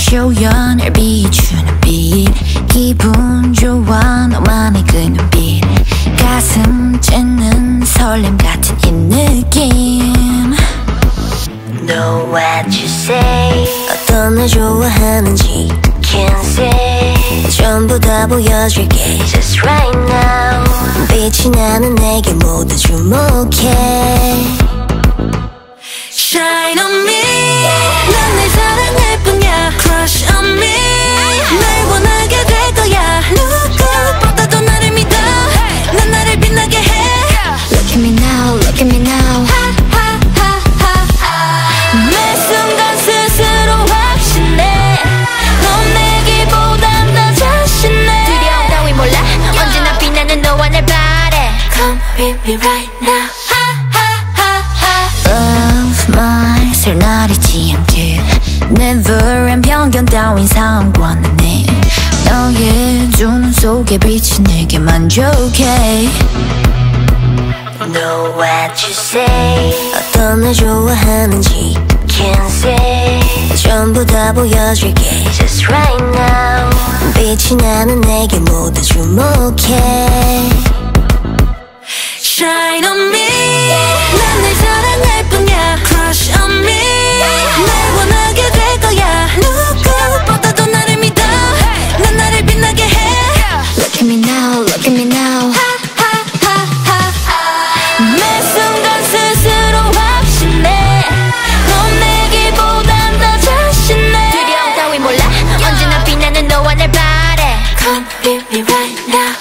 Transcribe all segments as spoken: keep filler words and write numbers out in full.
조연을 비추는 빛 기분 좋아 너만의 그 눈빛 가슴 찢는 설렘 같은 이 느낌 Know what you say 어떤 날 좋아하는지 Can't say 전부 다 보여줄게 Just right now 빛이 나는 내게 모두 주목해 Shine on me 난 널 사랑할 뿐이야 Crush on me 날 원하게 될 거야 누구보다도 나를 믿어 난 나를 빛나게 해 Look at me now, look at me now 매 순간 스스로 확신해 넌 내기보단 더 자신해 두려움 따위 몰라 언제나 빛나는 너와 날 바래 Come with me right now Love my 설날이지 않게 Never 편견 따윈 상관은 해 너의 두 눈 속에 빛이 내게 만족해 Know what you say 어떤 날 좋아하는지 Can't say 전부 다 보여줄게 Just right now 빛이 나는 내게 모두 주목해 Shine on me 난 널 사랑할 뿐이야 Crush on me 날 원하게 될 거야 누구보다도 나를 믿어 난 나를 빛나게 해 Look at me now, look at me now 매 순간 스스로 확신해 넌 내기보단 더 자신해 두려움 따위 몰라 언제나 빛나는 너와 날 바래 Come with me right now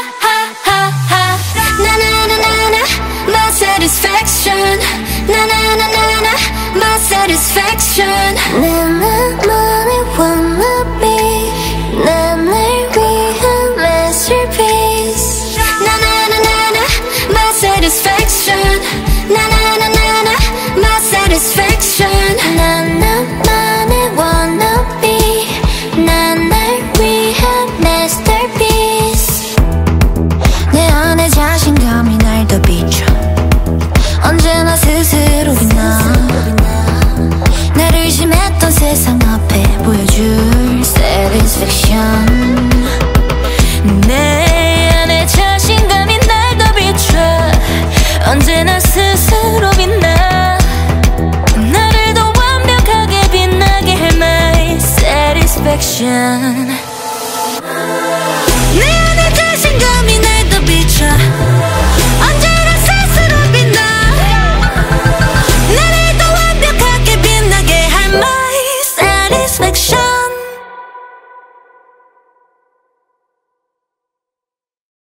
나나나나나 my satisfaction 나나나나나 my satisfaction 난 나만의 wannabe 난 날 위한 masterpiece 나나나나나 my satisfaction 나나나나나 my satisfaction 난 나